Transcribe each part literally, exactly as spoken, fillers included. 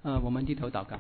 呃，我们低头祷告。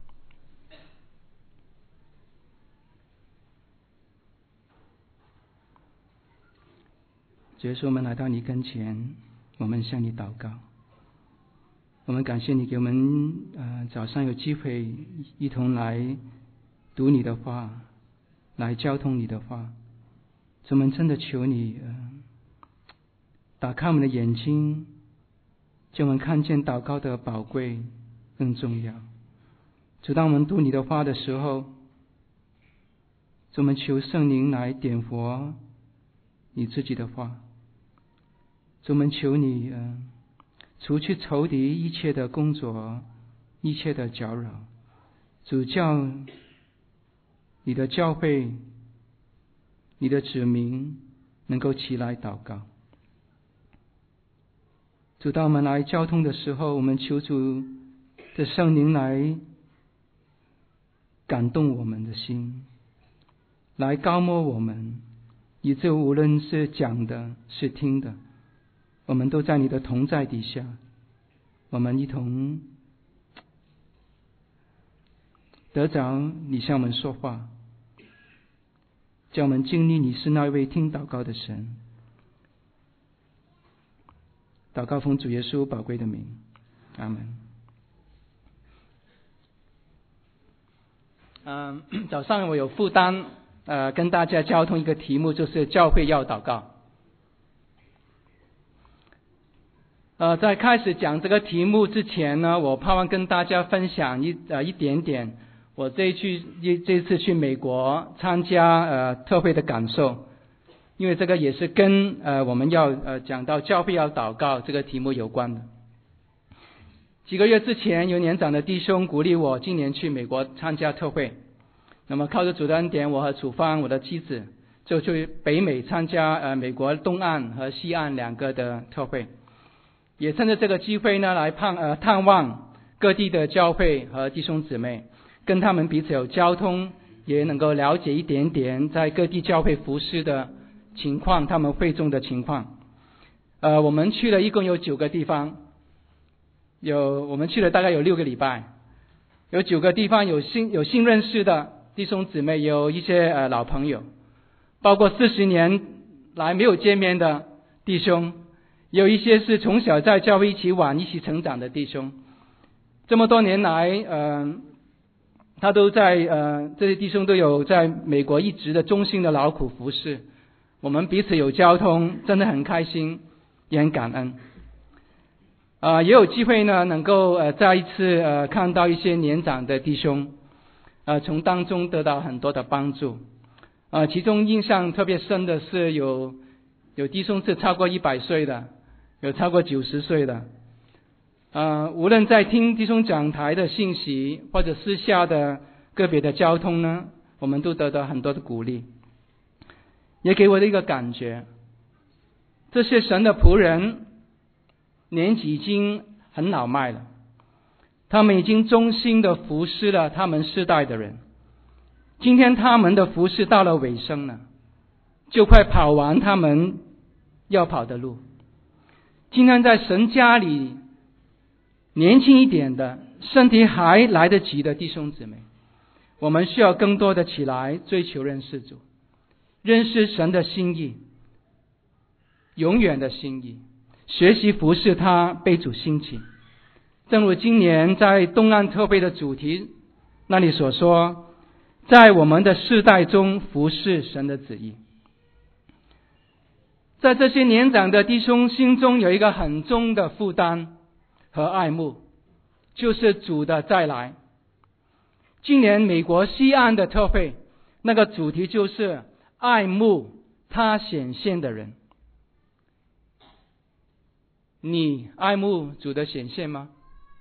主耶稣，我们来到你跟前，我们向你祷告。我们感谢你给我们呃早上有机会一同来读你的话，来交通你的话。主，我们真的求你呃打开我们的眼睛，叫我们看见祷告的宝贵更重要。主，当我们读你的话的时候，主，我们求圣灵来点活你自己的话。主，我们求你呃除去仇敌一切的工作，一切的搅扰。主，叫你的教会，你的子民能够起来祷告。主，当我们来交通的时候，我们求主的圣灵来感动我们的心，来高摩我们，以致无论是讲的是听的，我们都在你的同在底下，我们一同得着你向我们说话，叫我们经历你是那位听祷告的神。祷告奉主耶稣宝贵的名，阿门。嗯、呃，早上我有负担，呃，跟大家交通一个题目，就是教会要祷告。呃，在开始讲这个题目之前呢，我盼望跟大家分享一呃一点点我这一去一这次去美国参加呃特会的感受。因为这个也是跟呃我们要呃讲到教会要祷告这个题目有关的。几个月之前，有年长的弟兄鼓励我今年去美国参加特会。那么靠着主的恩典，我和楚芳我的妻子就去北美参加呃美国东岸和西岸两个的特会，也趁着这个机会呢来探呃探望各地的教会和弟兄姊妹，跟他们彼此有交通，也能够了解一点点在各地教会服事的情况，他们会众的情况。呃，我们去了一共有九个地方，有我们去了大概有六个礼拜，有九个地方有新有新认识的弟兄姊妹，有一些呃老朋友，包括四十年来没有见面的弟兄，有一些是从小在教会一起玩一起成长的弟兄。这么多年来，呃，他都在呃这些弟兄都有在美国一直的忠心的劳苦服事。我们彼此有交通，真的很开心，也很感恩。啊、呃，也有机会呢，能够呃再一次呃看到一些年长的弟兄，呃从当中得到很多的帮助。啊、呃，其中印象特别深的是有有弟兄是超过一百岁的，有超过九十岁的。呃，无论在听弟兄讲台的信息，或者私下的个别的交通呢，我们都得到很多的鼓励。也给我的一个感觉，这些神的仆人年纪已经很老迈了，他们已经忠心的服侍了他们世代的人。今天他们的服侍到了尾声了，就快跑完他们要跑的路。今天在神家里年轻一点的，身体还来得及的弟兄姊妹，我们需要更多的起来追求认识主，认识神的心意，永远的心意，学习服侍他，被主兴起。正如今年在东岸特会的主题那里所说，在我们的世代中服侍神的旨意。在这些年长的弟兄心中有一个很重的负担和爱慕，就是主的再来。今年美国西岸的特会，那个主题就是爱慕他显现的人。你爱慕主的显现吗？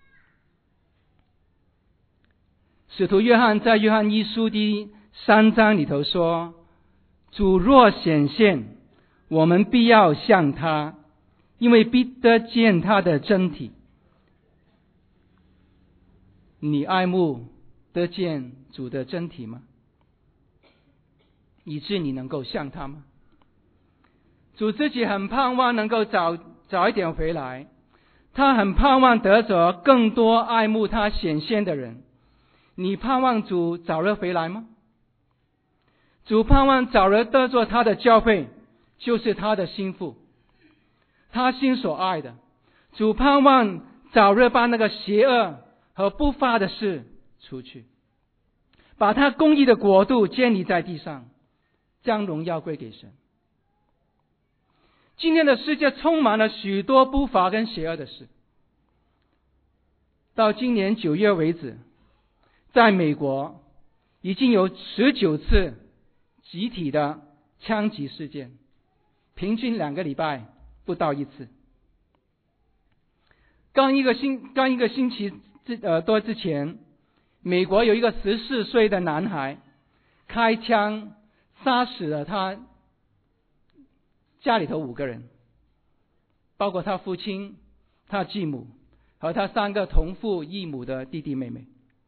使徒约翰在约翰一书第三章里头说，主若显现，我们必要向他，因为必得见他的真体。你爱慕得见主的真体吗？以致你能够像他吗？主自己很盼望能够早早一点回来， 他很盼望得着更多爱慕他显现的人。你盼望主早日回来吗？主盼望早日得着他的教会，就是他的心腹，他心所爱的。主盼望早日把那个邪恶和不法的事除去，把他公义的国度建立在地上，将荣耀归给神。今天的世界充满了许多不法跟邪恶的事。到今年九月为止，在美国已经有十九次集体的枪击事件，平均两个礼拜不到一次。刚一个星刚一个星期之呃多之前，美国有一个十四岁的男孩开枪杀死了他家里头五个人，包括他父亲、他继母和他三个同父异母的弟弟妹妹。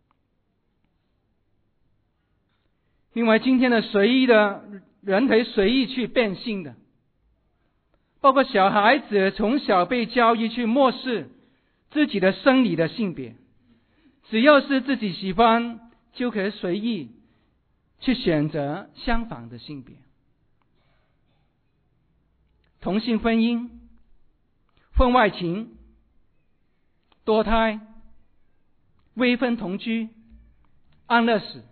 另外，今天的随意的人可以随意去变性的，包括小孩子从小被教育去漠视自己的生理的性别，只要是自己喜欢就可以随意去选择相反的性别。同性婚姻、婚外情、堕胎、未婚同居、安乐死，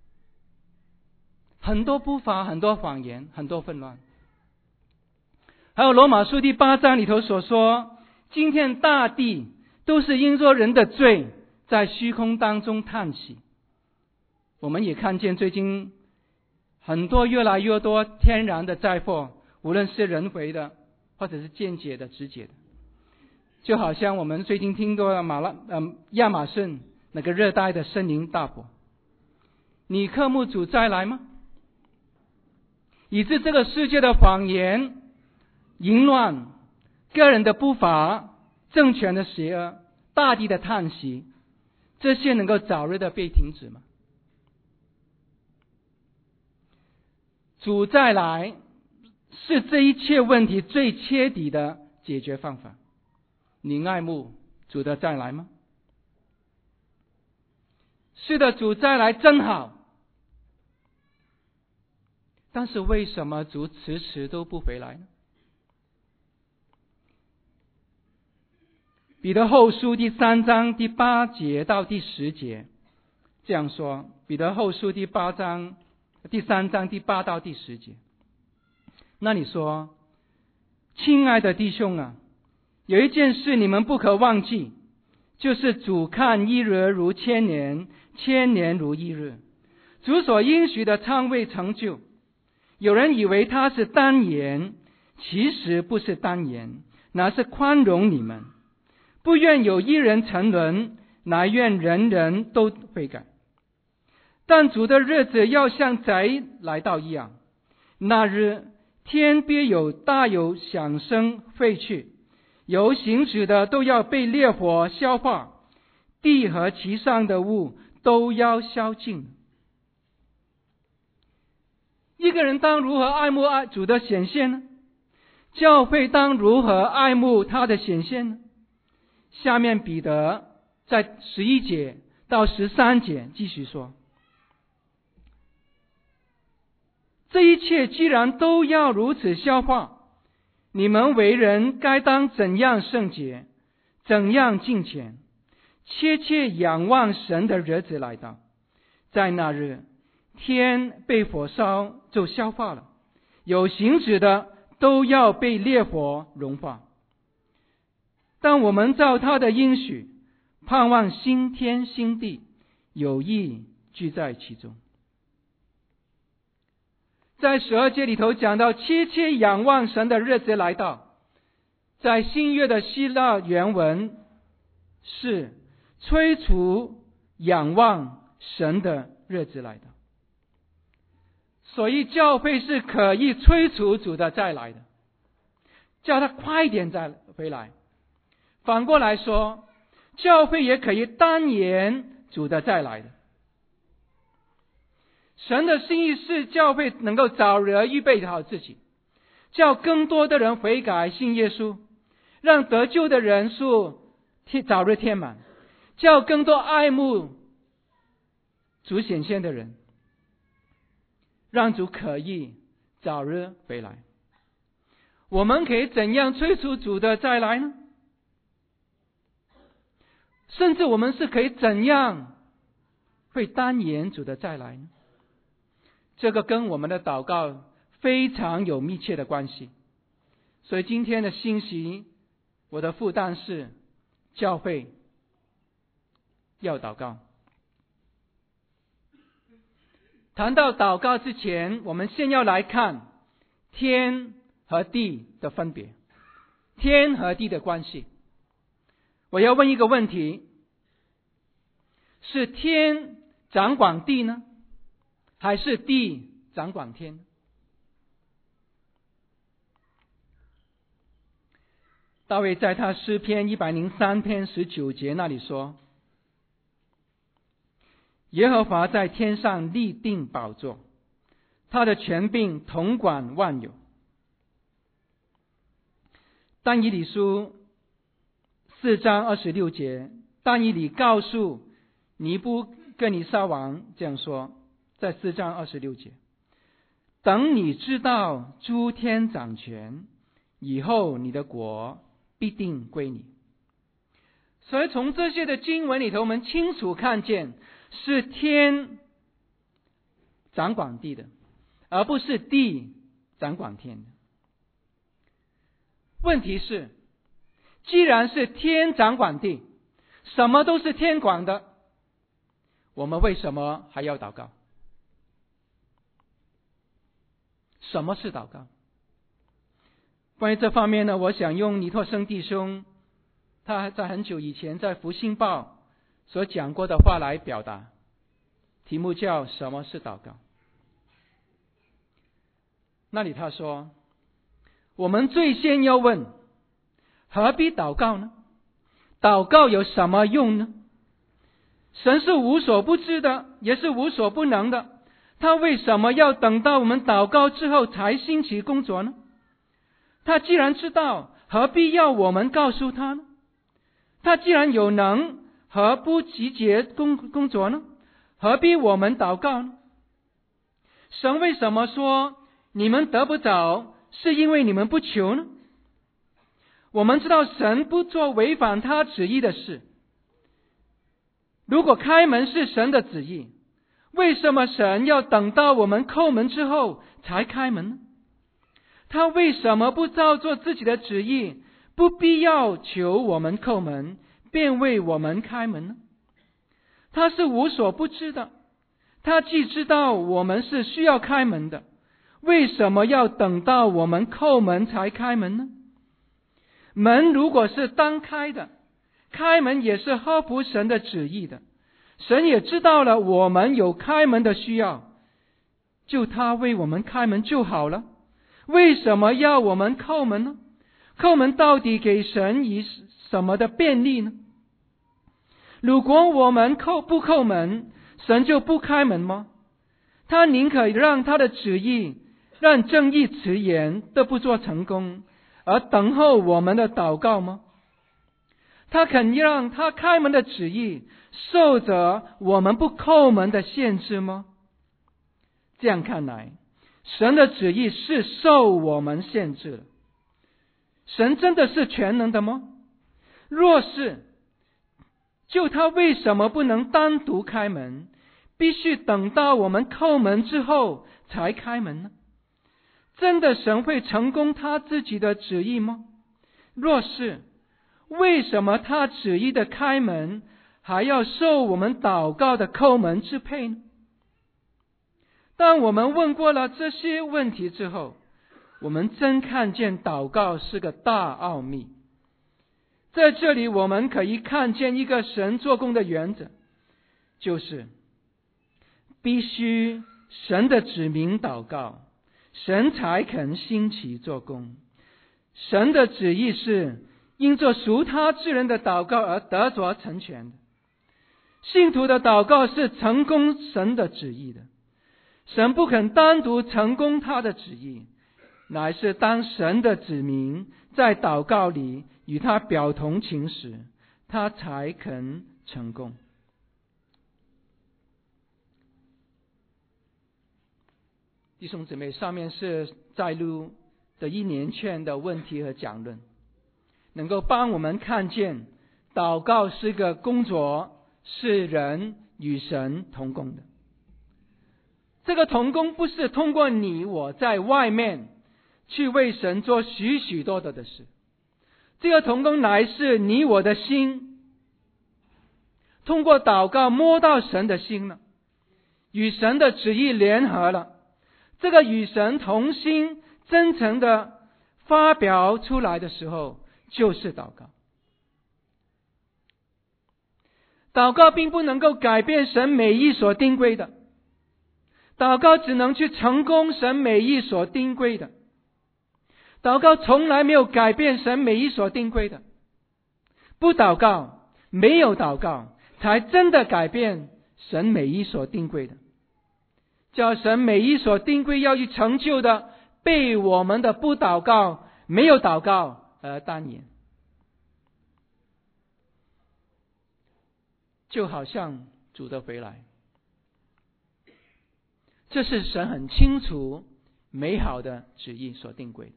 很多不法，很多谎言，很多混乱。还有罗马书第八章里头所说，今天大地都是因着人的罪在虚空当中叹息。我们也看见最近很多越来越多天然的灾祸，无论是人为的或者是间接的直接的，就好像我们最近听过的马拉呃亚马逊那个热带的森林大火。你渴慕主再来吗？以致这个世界的谎言、淫乱、个人的不法、政权的邪恶、大地的叹息，这些能够早日的被停止吗？主再来是这一切问题最彻底的解决方法。你爱慕主的再来吗？是的，主再来真好。但是为什么主迟迟都不回来呢？彼得后书第三章第八节到第十节这样说，彼得后书第八章第三章第八到第十节。那你说，亲爱的弟兄啊，有一件事你们不可忘记，就是主看一日如千年，千年如一日。主所应许的尚未成就。有人以为他是单言，其实不是单言，乃是宽容你们，不愿有一人沉沦，乃愿人人都悔改。但主的日子要像贼来到一样，那日天必有大有响声废去，有行止的都要被烈火消化，地和其上的物都要消尽。一个人当如何爱慕爱主的显现呢？教会当如何爱慕他的显现呢？下面彼得在十一节到十三节继续说，这一切既然都要如此消化，你们为人该当怎样圣洁，怎样敬虔，切切仰望神的日子来到。在那日，天被火烧就消化了，有行止的都要被烈火融化。但我们照他的应许，盼望新天新地，有义居在其中。在十二节里头讲到切切仰望神的日子来到，在新约的希腊原文是催促仰望神的日子来到。所以教会是可以催促主的再来的，叫他快一点再回来。反过来说，教会也可以单言主的再来的。神的心意是教会能够早日预备好自己，叫更多的人悔改信耶稣，让得救的人数天早日天满，叫更多爱慕主显现的人，让主可以早日回来。我们可以怎样催促主的再来呢？甚至我们是可以怎样会单言主的再来呢？这个跟我们的祷告非常有密切的关系。所以今天的信息，我的负担是教会要祷告。谈到祷告之前，我们先要来看天和地的分别，天和地的关系。我要问一个问题，是天掌管地呢，还是地掌管天？大卫在他诗篇一百零三篇十九节那里说，耶和华在天上立定宝座，他的权柄统管万有。但以理书四章二十六节，但以理告诉尼布格尼撒王这样说，在四章二十六节，等你知道诸天掌权以后，你的国必定归你。所以从这些的经文里头，我们清楚看见是天掌管地的，而不是地掌管天的。问题是，既然是天掌管地，什么都是天管的，我们为什么还要祷告？什么是祷告？关于这方面呢，我想用尼托生弟兄他在很久以前在福星报所讲过的话来表达，题目叫什么是祷告。那里他说，我们最先要问，何必祷告呢？祷告有什么用呢？神是无所不知的，也是无所不能的，他为什么要等到我们祷告之后才兴起工作呢？他既然知道，何必要我们告诉他呢？他既然有能，何不集结工工作呢？何必我们祷告呢？神为什么说你们得不着，是因为你们不求呢？我们知道神不做违反他旨意的事。如果开门是神的旨意，为什么神要等到我们叩门之后才开门呢？他为什么不照做自己的旨意，不必要求我们叩门，便为我们开门呢？他是无所不知的，他既知道我们是需要开门的，为什么要等到我们叩门才开门呢？门如果是当开的，开门也是合乎神的旨意的。神也知道了我们有开门的需要，就他为我们开门就好了。为什么要我们叩门呢？叩门到底给神以什么的便利呢？如果我们叩不叩门，神就不开门吗？他宁可让他的旨意，让正义迟延都不做成功，而等候我们的祷告吗？他肯让他开门的旨意受着我们不叩门的限制吗？这样看来，神的旨意是受我们限制了。神真的是全能的吗？若是，就他为什么不能单独开门，必须等到我们叩门之后才开门呢？真的神会成功他自己的旨意吗？若是，为什么他旨意的开门还要受我们祷告的叩门支配呢？当我们问过了这些问题之后，我们真看见祷告是个大奥秘。在这里我们可以看见一个神做工的原则，就是必须神的指明祷告，神才肯兴起做工。神的旨意是因着属他之人的祷告而得着成全的。信徒的祷告是成功神的旨意的。神不肯单独成功他的旨意，乃是当神的子民在祷告里与他表同情时， 他才肯成功。弟兄姊妹，上面是摘录的一连串的问题和讲论，能够帮我们看见祷告是个工作，是人与神同工的。这个同工不是通过你我在外面去为神做许许多多的事，这个同工乃是你我的心，通过祷告摸到神的心了，与神的旨意联合了，这个与神同心真诚的发表出来的时候，就是祷告。祷告并不能够改变神美意所定规的，祷告只能去成功神美意所定规的。祷告从来没有改变神美意所定规的，不祷告，没有祷告，才真的改变神美意所定规的。叫神美意所定规要去成就的，被我们的不祷告、没有祷告而耽延。就好像主的回来，这是神很清楚美好的旨意所定规的。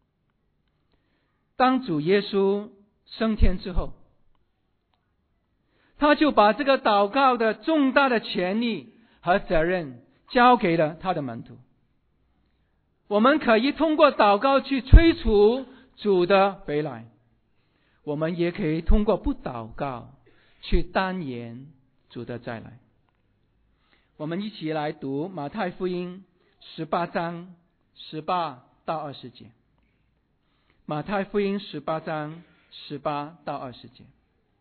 当主耶稣升天之后，他就把这个祷告的重大的权利和责任交给了他的门徒。我们可以通过祷告去催促主的回来，我们也可以通过不祷告去耽延主的再来。我们一起来读马太福音十八章十八到二十节。马太福音十八章十八到二十节，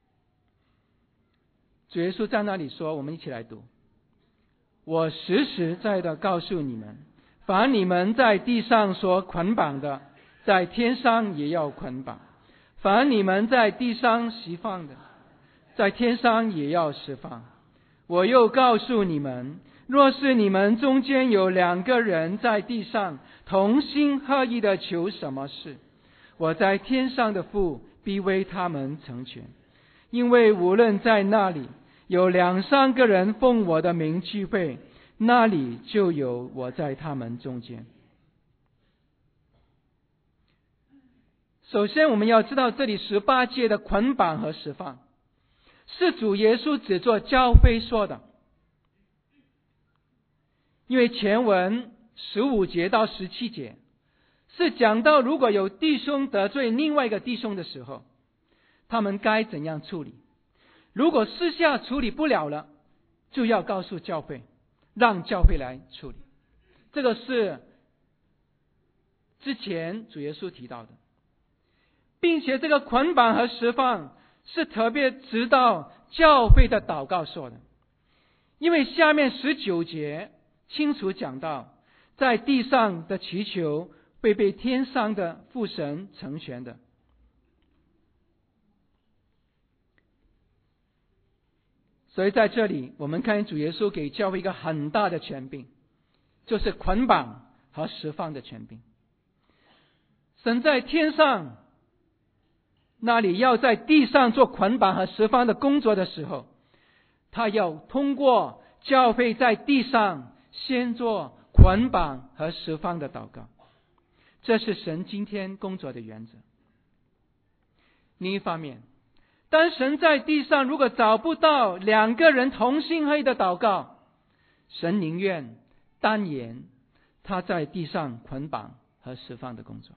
主耶稣在那里说，我们一起来读：我实实在在告诉你们，凡你们在地上所捆绑的，在天上也要捆绑；凡你们在地上释放的，在天上也要释放。我又告诉你们，若是你们中间有两个人在地上同心合意的求什么事，我在天上的父必为他们成全。因为无论在那里有两三个人奉我的名聚会，那里就有我在他们中间。首先我们要知道，这里十八诫的捆绑和释放是主耶稣只做教会说的。因为前文十五节到十七节是讲到如果有弟兄得罪另外一个弟兄的时候，他们该怎样处理。如果私下处理不了了，就要告诉教会，让教会来处理。这个是之前主耶稣提到的，并且这个捆绑和释放是特别指导教会的祷告说的。因为下面十九节清楚讲到，在地上的祈求会被天上的父神成全的。所以在这里我们看见主耶稣给教会一个很大的权柄，就是捆绑和释放的权柄。神在天上那里要在地上做捆绑和释放的工作的时候，他要通过教会在地上先做捆绑和释放的祷告，这是神今天工作的原则。另一方面，当神在地上如果找不到两个人同心合意的祷告，神宁愿单言他在地上捆绑和释放的工作。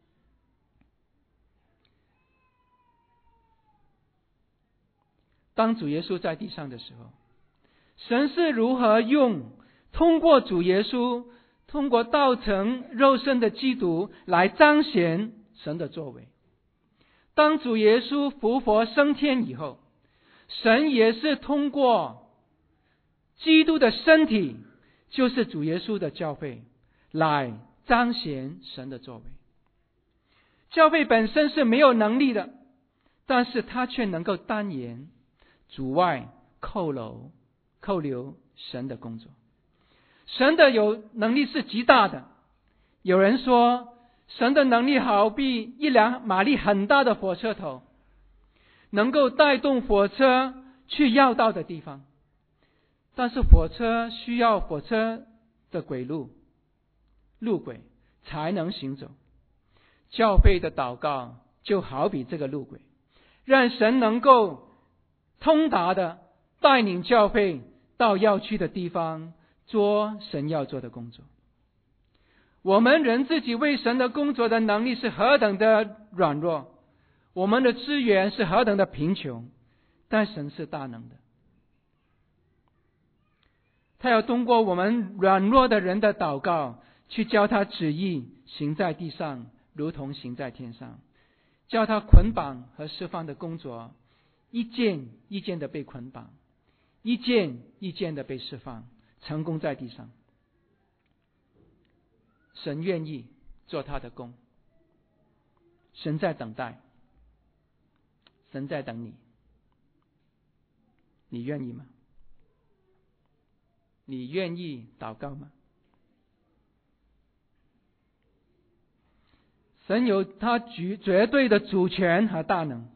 当主耶稣在地上的时候，神是如何用通过主耶稣，通过道成肉身的基督来彰显神的作为。当主耶稣复活升天以后，神也是通过基督的身体，就是主耶稣的教会，来彰显神的作为。教会本身是没有能力的，但是他却能够单言主外扣留扣留神的工作。神的有能力是极大的，有人说神的能力好比一辆马力很大的火车头， 能够带动火车去要到的地方，但是火车需要火车的轨路路轨才能行走。教会的祷告就好比这个路轨，让神能够通达的带领教会到要去的地方，做神要做的工作。我们人自己为神的工作的能力是何等的软弱，我们的资源是何等的贫穷，但神是大能的。他要通过我们软弱的人的祷告，去教他旨意行在地上，如同行在天上，教他捆绑和释放的工作，一件一件的被捆绑，一件一件的被释放，成功在地上。神愿意做他的工，神在等待，神在等你，你愿意吗？你愿意祷告吗？神有他绝对的主权和大能，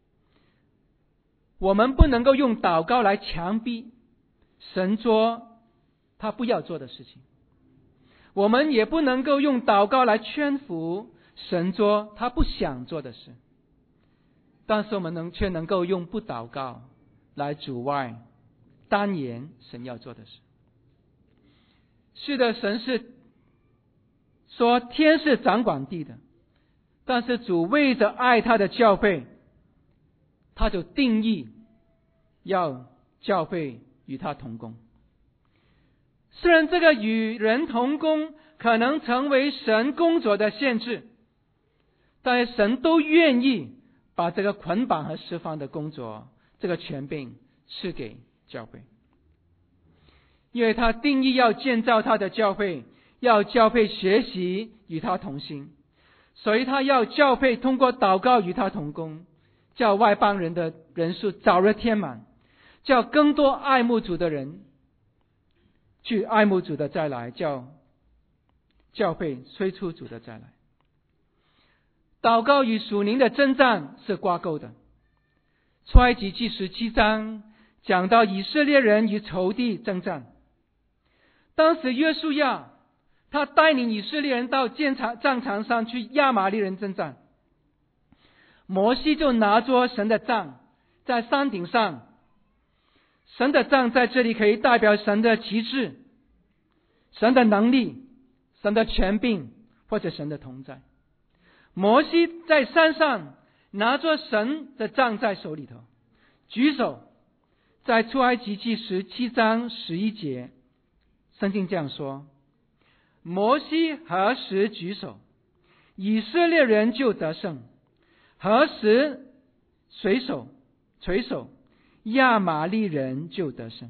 我们不能够用祷告来强逼神做他不要做的事情，我们也不能够用祷告来劝服神做他不想做的事，但是我们能却能够用不祷告来阻碍单言神要做的事。是的，神是说天是掌管地的，但是主为着爱他的教会，他就定义要教会与他同工。虽然这个与人同工可能成为神工作的限制，但是神都愿意把这个捆绑和释放的工作，这个权柄赐给教会，因为他定义要建造他的教会，要教会学习与他同心，所以他要教会通过祷告与他同工，叫外邦人的人数早日填满，叫更多爱慕主的人去爱慕主的再来，叫教会催促主的再来。祷告与属灵的征战是挂钩的。出埃及记十七章讲到以色列人与仇敌征战，当时约书亚他带领以色列人到战场战场上去亚玛力人征战，摩西就拿着神的杖在山顶上，神的杖在这里可以代表神的旗帜、神的能力、神的权柄或者神的同在。摩西在山上拿着神的杖在手里头举手，在出埃及记十七章十一节圣经这样说，摩西何时举手，以色列人就得胜，何时垂手垂手，亚玛力人就得胜。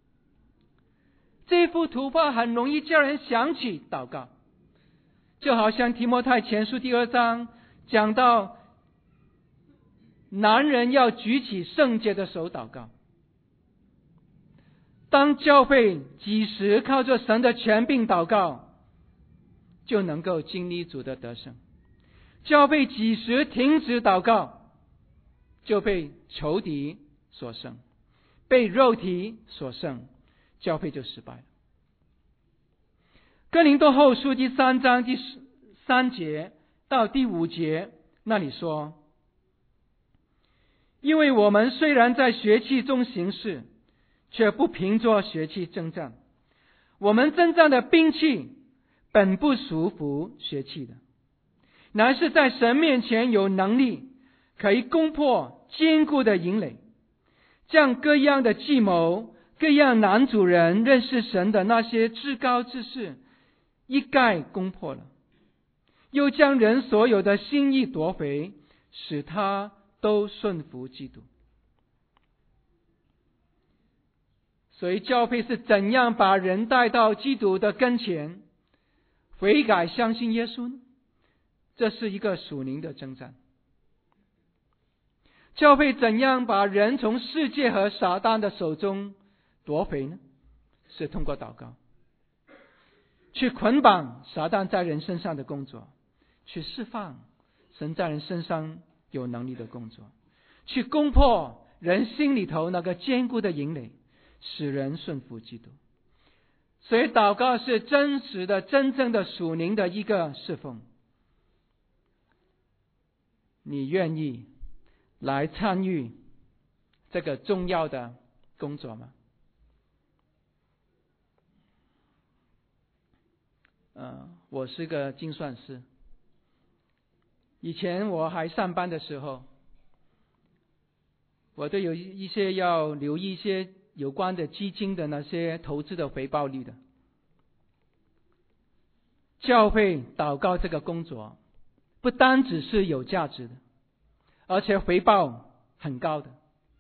这幅图画很容易叫人想起祷告，就好像提摩太前书第二章讲到男人要举起圣洁的手祷告。当教会几时靠着神的权柄祷告，就能够经历主的得胜。教会几时停止祷告，就被仇敌所胜，被肉体所胜，教会就失败了。哥林多后书第三章第三节到第五节那里说，因为我们虽然在血气中行事，却不凭着血气征战，我们征战的兵器本不属乎血气的，乃是在神面前有能力，可以攻破坚固的营垒，将各样的计谋、各样男主人认识神的那些至高之事一概攻破了，又将人所有的心意夺回，使他都顺服基督。所以教会是怎样把人带到基督的跟前，悔改相信耶稣呢？这是一个属灵的征战。教会怎样把人从世界和撒旦的手中夺回呢？是通过祷告，去捆绑撒旦在人身上的工作，去释放神在人身上有能力的工作， 去攻破人心里头那个坚固的营垒，使人顺服基督。所以祷告是真实的、真正的属灵的一个侍奉。你愿意来参与这个重要的工作吗？呃，我是个精算师。以前我还上班的时候，我都有一些要留意一些有关的基金的那些投资的回报率的。教会祷告这个工作不单只是有价值的，而且回报很高的，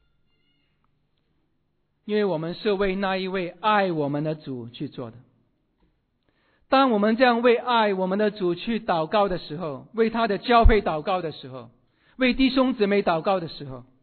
因为我们是为那一位爱我们的主去做的。当我们这样为爱我们的主去祷告的时候，为他的教会祷告的时候，为弟兄姊妹祷告的时候，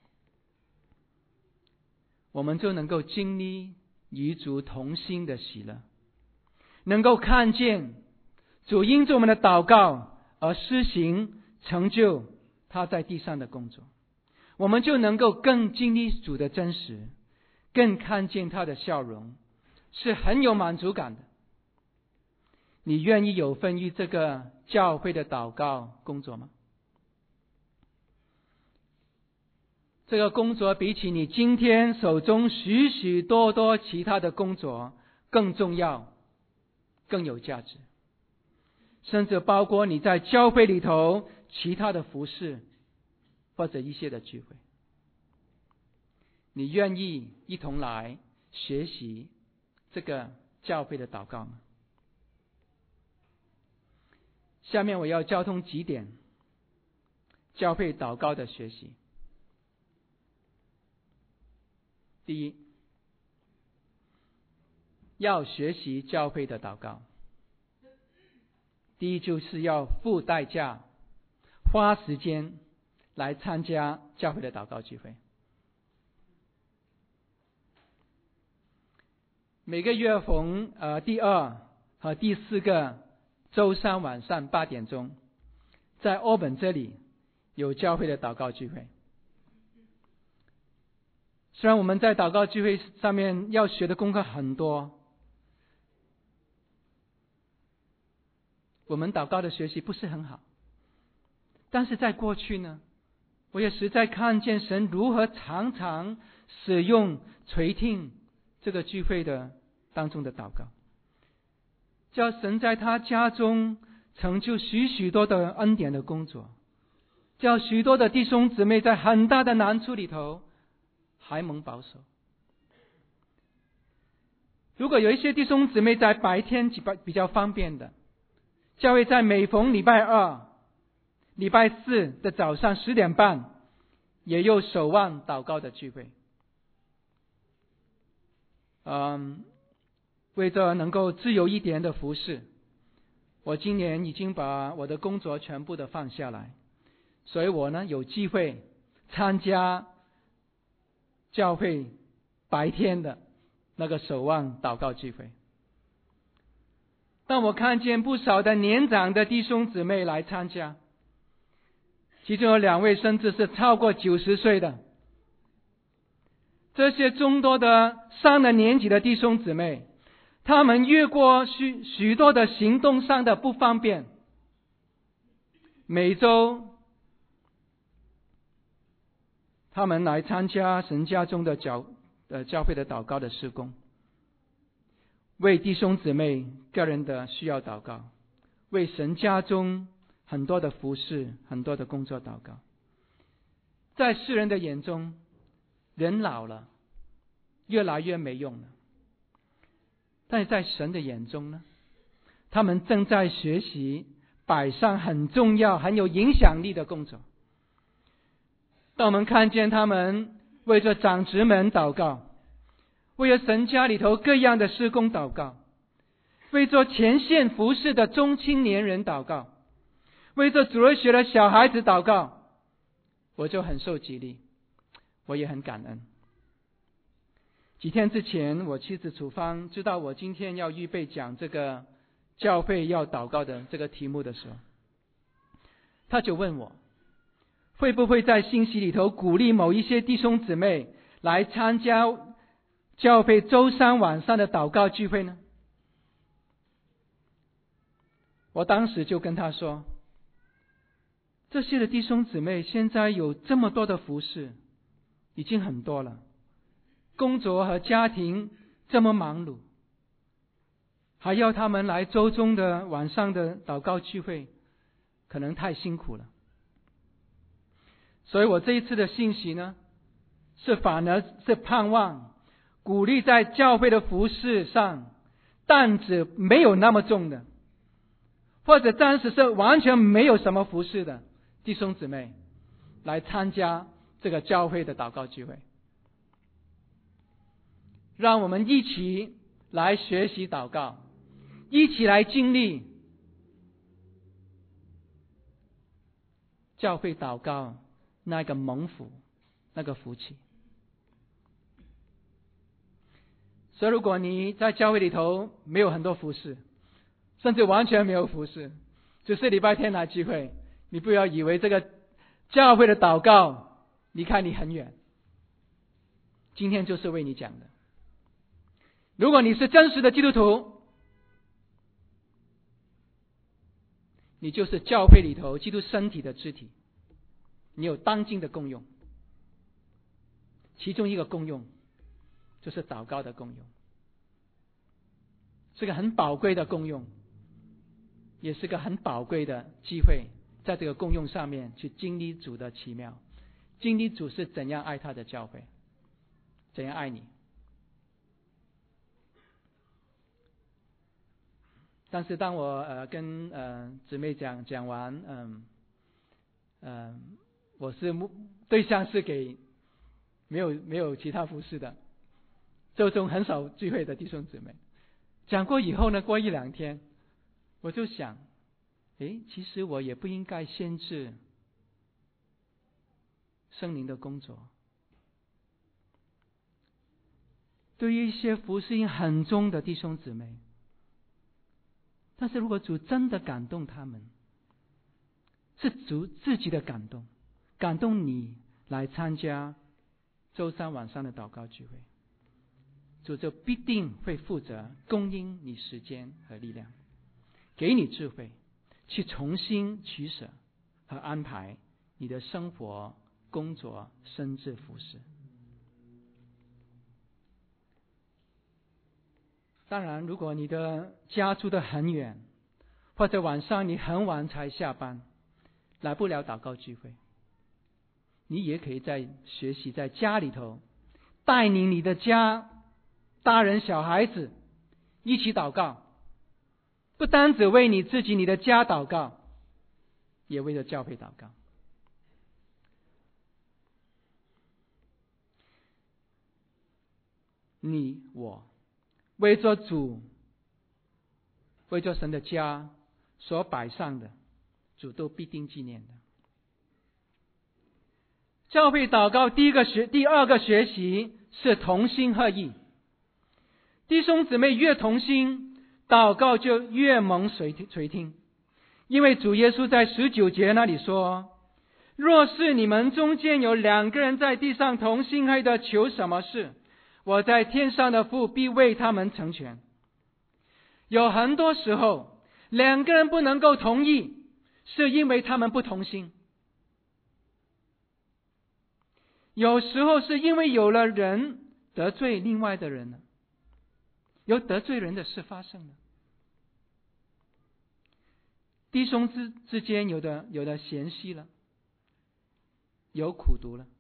我们就能够经历与主同心的喜乐，能够看见主因着我们的祷告而施行成就他在地上的工作，我们就能够更经历主的真实，更看见他的笑容，是很有满足感的。你愿意有份于这个教会的祷告工作吗？这个工作比起你今天手中许许多多其他的工作更重要，更有价值，甚至包括你在教会里头其他的服事或者一些的聚会。你愿意一同来学习这个教会的祷告吗？下面我要交通几点教会祷告的学习。第一，要学习教会的祷告。第一，就是要付代价，花时间来参加教会的祷告聚会。每个月逢呃第二和第四个周三晚上八点钟，在欧本这里有教会的祷告聚会。虽然我们在祷告聚会上面要学的功课很多，我们祷告的学习不是很好，但是在过去呢，我也实在看见神如何常常使用垂听这个聚会的当中的祷告，叫神在他家中成就许许多的恩典的工作，叫许多的弟兄姊妹在很大的难处里头还蒙保守。如果有一些弟兄姊妹在白天比较方便的，教会在每逢礼拜二、礼拜四的早上十点半也有守望祷告的聚会。嗯，为着能够自由一点的服事，我今年已经把我的工作全部的放下来，所以我呢有机会参加教会白天的那个守望祷告聚会。但我看见不少的年长的弟兄姊妹来参加，其中有两位甚至是超过九十岁的。这些众多的上了年纪的弟兄姊妹，他们越过许许多的行动上的不方便，每周他们来参加神家中的教呃教会的祷告的事工，为弟兄姊妹个人的需要祷告，为神家中很多的服事、很多的工作祷告。在世人的眼中，人老了，越来越没用了。但是在神的眼中呢，他们正在学习摆上很重要、很有影响力的工作。当我们看见他们为着长职们祷告，为了神家里头各样的事工祷告，为着前线服侍的中青年人祷告，为着主日学的小孩子祷告，我就很受激励，我也很感恩。几天之前，我妻子楚芳知道我今天要预备讲这个教会要祷告的这个题目的时候，她就问我， 会不会在信息里头鼓励某一些弟兄姊妹来参加教会周三晚上的祷告聚会呢？我当时就跟他说，这些的弟兄姊妹现在有这么多的服事，已经很多了，工作和家庭这么忙碌，还要他们来周中的晚上的祷告聚会，可能太辛苦了。所以我这一次的信息呢，是反而是盼望鼓励在教会的服事上担子没有那么重的，或者暂时是完全没有什么服事的弟兄姊妹来参加这个教会的祷告聚会，让我们一起来学习祷告，一起来经历教会祷告那个蒙福，那个福气。所以如果你在教会里头没有很多服事，甚至完全没有服事，只是礼拜天来聚会，你不要以为这个教会的祷告离开你很远。今天就是为你讲的。如果你是真实的基督徒，你就是教会里头基督身体的肢体，你有当今的功用，其中一个功用就是祷告的功用，是个很宝贵的功用，也是个很宝贵的机会，在这个功用上面去经历主的奇妙，经历主是怎样爱他的教会，怎样爱你。但是当我呃跟呃姊妹讲讲完，嗯嗯、呃，我是对象是给没有没有其他服事的，周中很少聚会的弟兄姊妹。讲过以后呢，过一两天，我就想，诶，其实我也不应该限制圣灵的工作。对于一些服事很重的弟兄姊妹，但是如果主真的感动他们，是主自己的感动，感动你来参加周三晚上的祷告聚会，主就必定会负责供应你时间和力量，给你智慧，去重新取舍和安排你的生活、工作，甚至服事。当然，如果你的家住得很远，或者晚上你很晚才下班，来不了祷告聚会，你也可以在学习在家里头带领你的家大人小孩子一起祷告，不单只为你自己你的家祷告，也为了教会祷告。你我为着主，为着神的家所摆上的，主都必定纪念的。教会祷告第一个学第二个学习是同心合意。弟兄姊妹越同心，祷告就越蒙垂听。因为主耶稣在十九节那里说，若是你们中间有两个人在地上同心合意的求什么事，我在天上的父必为他们成全。有很多时候两个人不能够同意，是因为他们不同心。有时候是因为有了人得罪另外的人了，有得罪人的事发生了，弟兄之之间有的有的嫌隙了，有苦毒了。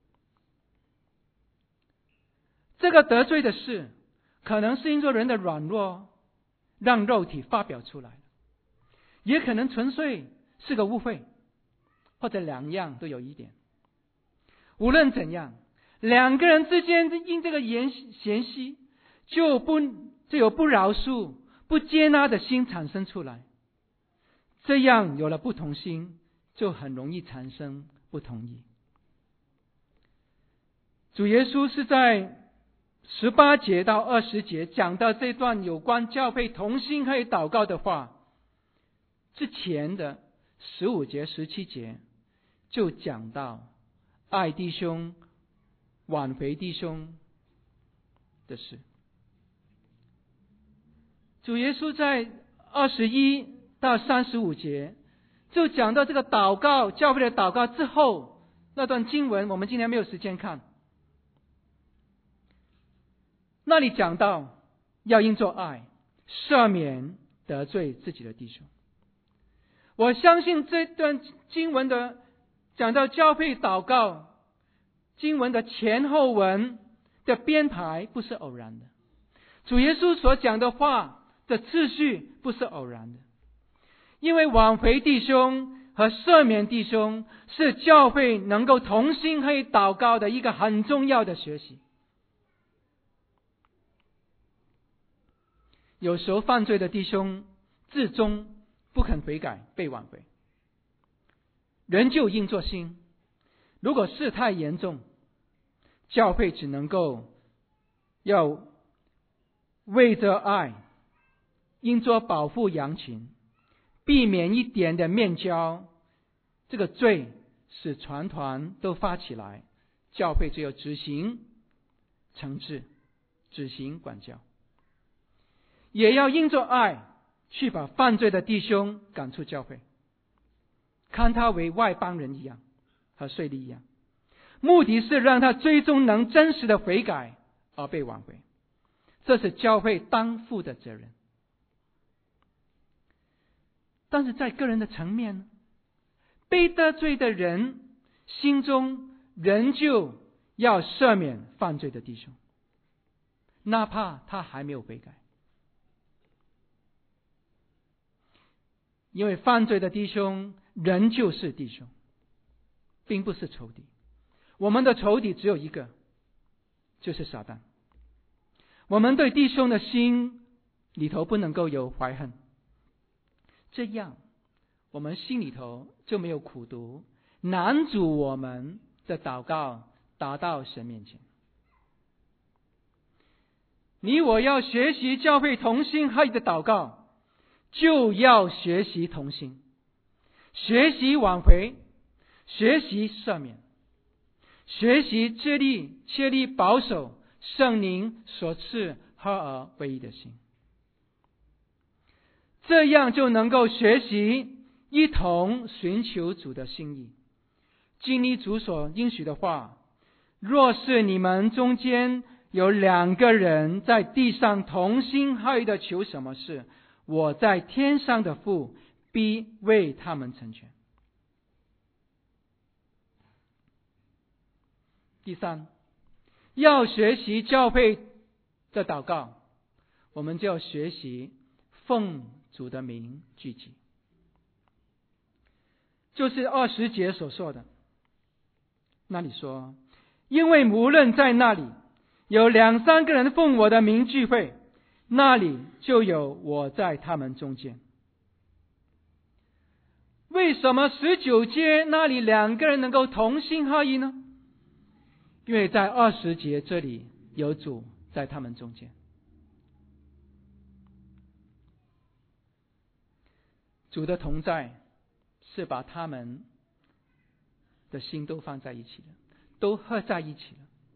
这个得罪的事，可能是因为人的软弱，让肉体发表出来，也可能纯粹是个误会，或者两样都有一点。无论怎样，两个人之间因这个嫌嫌隙，就不就有不饶恕、不接纳的心产生出来。这样有了不同心，就很容易产生不同意。主耶稣是在十八节到二十节讲到这段有关教会同心可以祷告的话之前的十五节、十七节， 就讲到爱弟兄、挽回弟兄的事。主耶稣在二十一到三十五节就讲到这个祷告，教会的祷告之后那段经文，我们今天没有时间看。那里讲到要因着爱赦免得罪自己的弟兄。我相信这段经文的讲到教会祷告经文的前后文的编排不是偶然的，主耶稣所讲的话的次序不是偶然的，因为挽回弟兄和赦免弟兄是教会能够同心合意祷告的一个很重要的学习。有时候犯罪的弟兄至终不肯悔改，被挽回，人就硬着心，如果事态严重，教会只能够要为着爱，因着保护羊群，避免一点的面交，这个罪使全团都发起来，教会只有执行惩治，执行管教，也要因着爱去把犯罪的弟兄赶出教会，看他为外邦人一样，和税吏一样，目的是让他最终能真实的悔改而被挽回，这是教会当负的责任。但是在个人的层面呢，被得罪的人心中仍旧要赦免犯罪的弟兄，哪怕他还没有悔改。因为犯罪的弟兄仍旧是弟兄，并不是仇敌。我们的仇敌只有一个，就是撒旦。我们对弟兄的心里头不能够有怀恨，这样我们心里头就没有苦毒，难阻我们的祷告达到神面前。你我要学习教会同心合意的祷告，就要学习同心，学习挽回，学习赦免，学习致力切力保守圣灵所赐合而为一的心，这样就能够学习一同寻求主的心意，经历主所应许的话，若是你们中间有两个人在地上同心合意的求什么事，我在天上的父必为他们成全。第三，要学习教会的祷告，我们就要学习奉主的名聚集，就是二十节所说的。那里说，因为无论在那里有两三个人奉我的名聚会，那里就有我在他们中间。为什么十九节那里两个人能够同心合意呢？因为在二十节这里有主在他们中间。主的同在是把他们的心都放在一起了，都合在一起了。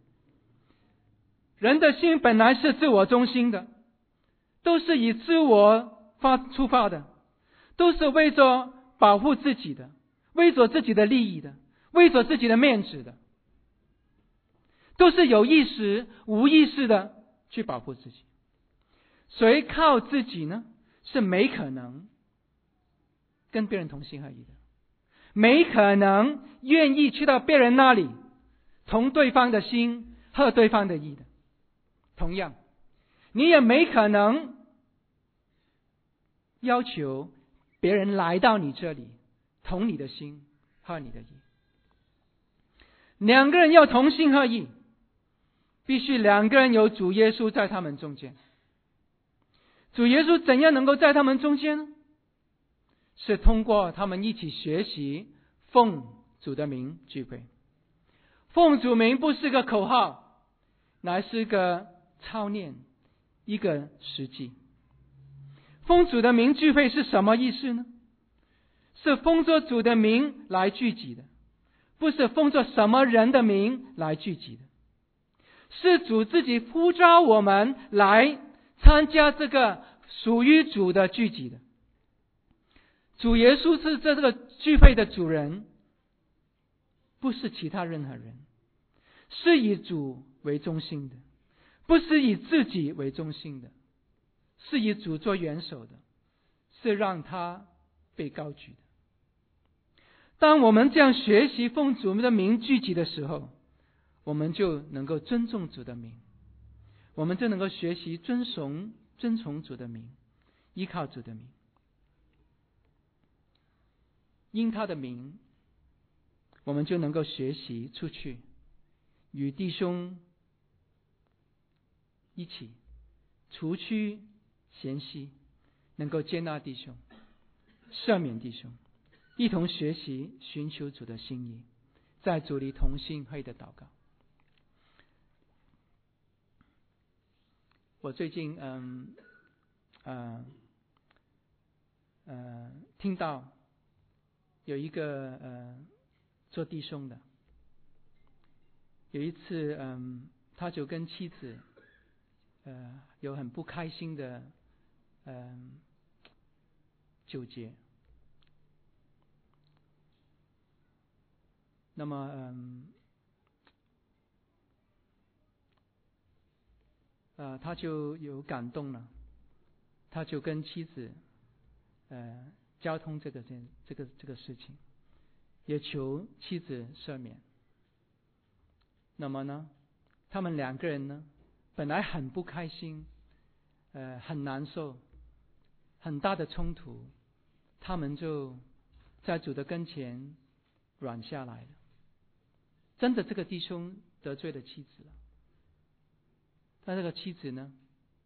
人的心本来是自我中心的，都是以自我发出发的，都是为着保护自己的，为着自己的利益的，为着自己的面子的，都是有意识无意识的去保护自己。谁靠自己呢？是没可能跟别人同心合意的，没可能愿意去到别人那里同对方的心合对方的意的。同样，你也没可能要求别人来到你这里同你的心合你的意。两个人要同心合意，必须两个人有主耶稣在他们中间。主耶稣怎样能够在他们中间呢？是通过他们一起学习奉主的名聚会。奉主名不是个口号，乃是个操练，一个实际。奉主的名聚会是什么意思呢？是奉着主的名来聚集的， 不是奉着什么人的名来聚集的，是主自己呼召我们来参加这个属于主的聚集的。主耶稣是这个聚会的主人，不是其他任何人，是以主为中心的，不是以自己为中心的，是以主做元首的，是让他被高举的。当我们这样学习奉主的名聚集的时候，我们就能够尊重主的名，我们就能够学习遵从遵从主的名，依靠主的名，因他的名，我们就能够学习出去与弟兄一起除去嫌隙，能够接纳弟兄，赦免弟兄，一同学习寻求主的心意，在主里同心合意的祷告。我最近嗯呃呃听到有一个呃做弟兄的，有一次嗯他就跟妻子呃有很不开心的嗯、呃、纠结。那么嗯呃他就有感动了，他就跟妻子呃交通这个这个这个事情，也求妻子赦免。那么呢，他们两个人呢，本来很不开心，呃很难受，很大的冲突，他们就在主的跟前软下来了。真的，这个弟兄得罪了妻子了，但这个妻子呢，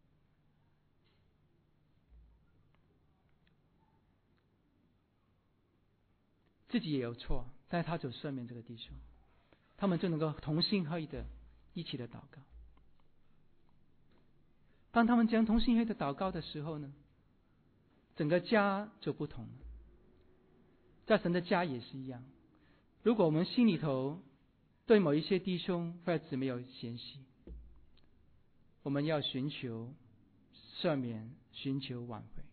自己也有错，但是他就赦免这个弟兄，他们就能够同心合意的一起的祷告。当他们这样同心合意的祷告的时候呢，整个家就不同了。在神的家也是一样，如果我们心里头对某一些弟兄或者姊妹有嫌隙，我们要寻求赦免，寻求挽回。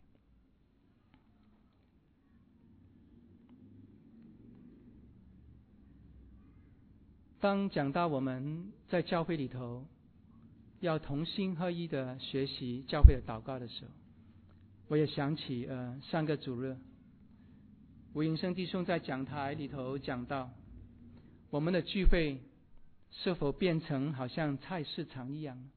当讲到我们在教会里头要同心合一的学习教会的祷告的时候，我也想起呃上个主日吴营生弟兄在讲台里头讲到，我们的聚会是否变成好像菜市场一样？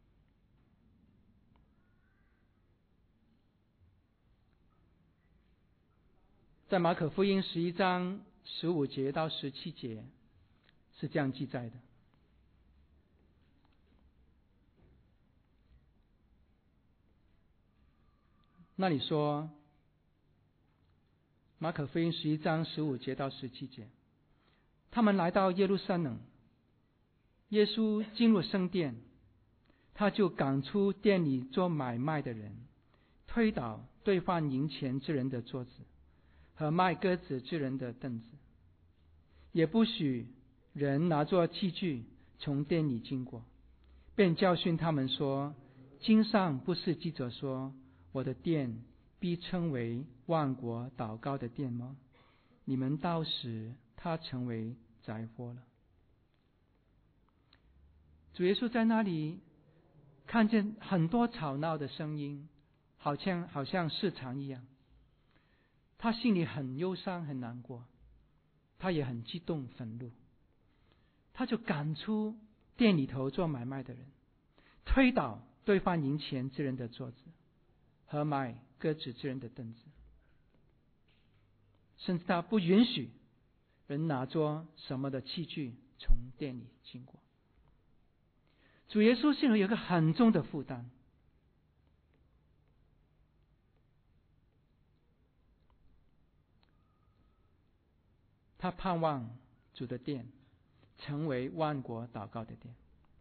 在马可福音十一章十五节到十七节是这样记载的。那里说，马可福音十一章十五节到十七节，他们来到耶路撒冷，耶稣进入圣殿，他就赶出店里做买卖的人，推倒兑换银钱之人的桌子和卖鸽子之人的凳子，也不许人拿作器具从店里经过，便教训他们说，经上不是记着说，我的殿必称为万国祷告的殿吗？你们到时它成为灾祸了。主耶稣在那里看见很多吵闹的声音，好像好像市场一样，他心里很忧伤很难过，他也很激动愤怒，他就赶出店里头做买卖的人，推倒兑换银钱之人的桌子和卖鸽子之人的凳子，甚至他不允许人拿着什么的器具从店里经过。主耶稣心里有一个很重的负担，他盼望主的殿成为万国祷告的殿。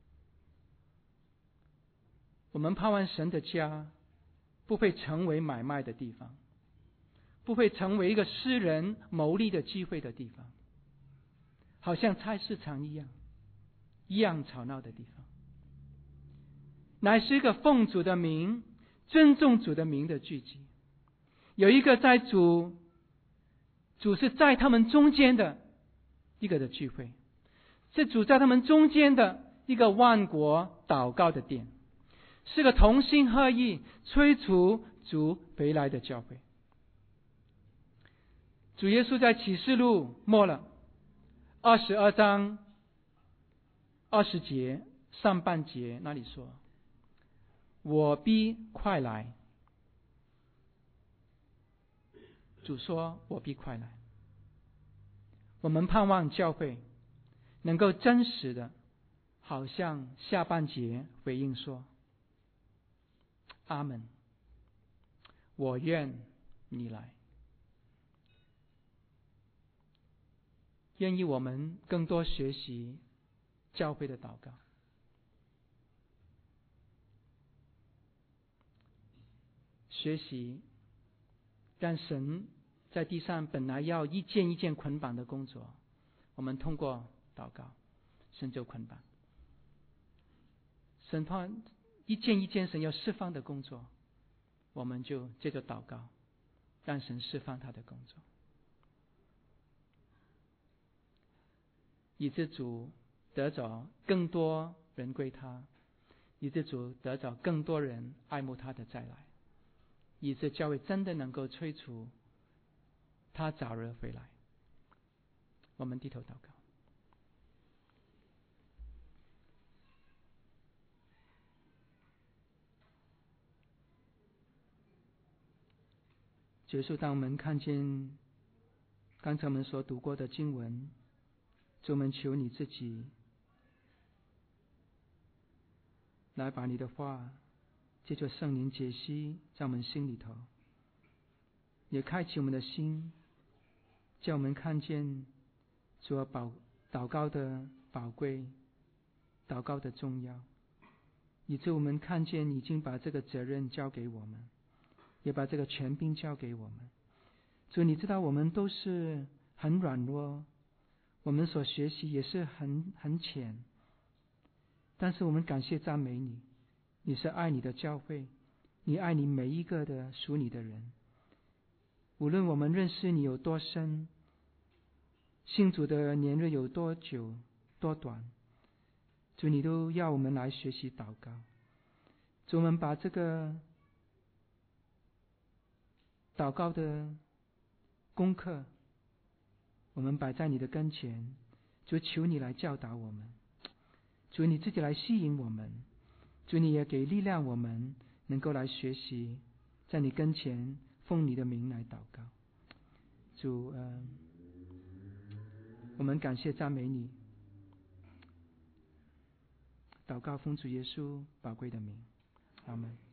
我们盼望神的家不会成为买卖的地方，不会成为一个私人牟利的机会的地方。 好像菜市场一样，一样吵闹的地方，乃是一个奉主的名、尊重主的名的聚集。有一个在主主是在他们中间的一个的聚会，是主在他们中间的一个万国祷告的殿，是个同心合意催促主回来的教会。主耶稣在启示录末了二十二章二十节上半节那里说，我必快来。主说我必快来。我们盼望教会能够真实的好像下半节回应说，阿们，我愿你来。愿意我们更多学习教会的祷告，学习让神在地上本来要一件一件捆绑的工作，我们通过祷告神就捆绑。神判一件一件神要释放的工作，我们就借着祷告让神释放他的工作，以致主得着更多人归他，以致主得着更多人爱慕他的再来，以致教会真的能够催促他早日回来。我们低头祷告。结束，当我们看见刚才我们所读过的经文，主，我们求你自己来把你的话借着圣灵解析在我们心里头，也开启我们的心，叫我们看见主啊祷告的宝贵，祷告的重要，以致我们看见你已经把这个责任交给我们，也把这个权柄交给我们。主，你知道我们都是很软弱，我们所学习也是很很浅，但是我们感谢赞美你，你是爱你的教会，你爱你每一个的属你的人。无论我们认识你有多深，信主的年日有多久多短，主，你都要我们来学习祷告。主，我们把这个祷告的功课我们摆在你的跟前，主，求你来教导我们，主，你自己来吸引我们，主，你也给力量我们能够来学习在你跟前奉你的名来祷告。主，呃，我们感谢赞美你，祷告奉主耶稣宝贵的名，阿们。